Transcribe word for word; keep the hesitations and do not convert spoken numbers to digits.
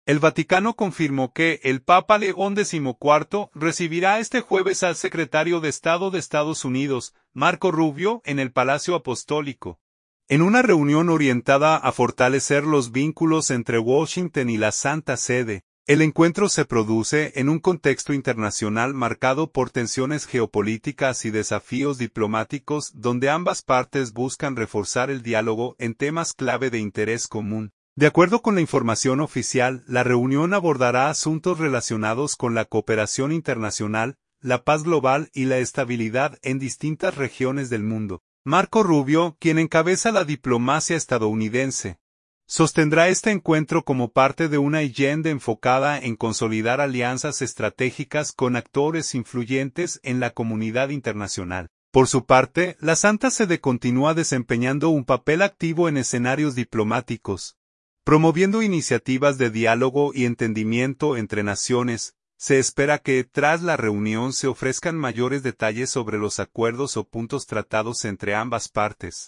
El Vaticano confirmó que el Papa León decimocuarto recibirá este jueves al secretario de Estado de Estados Unidos, Marco Rubio, en el Palacio Apostólico. En una reunión orientada a fortalecer los vínculos entre Washington y la Santa Sede, el encuentro se produce en un contexto internacional marcado por tensiones geopolíticas y desafíos diplomáticos donde ambas partes buscan reforzar el diálogo en temas clave de interés común. De acuerdo con la información oficial, la reunión abordará asuntos relacionados con la cooperación internacional, la paz global y la estabilidad en distintas regiones del mundo. Marco Rubio, quien encabeza la diplomacia estadounidense, sostendrá este encuentro como parte de una agenda enfocada en consolidar alianzas estratégicas con actores influyentes en la comunidad internacional. Por su parte, la Santa Sede continúa desempeñando un papel activo en escenarios diplomáticos, promoviendo iniciativas de diálogo y entendimiento entre naciones. Se espera que, tras la reunión, se ofrezcan mayores detalles sobre los acuerdos o puntos tratados entre ambas partes.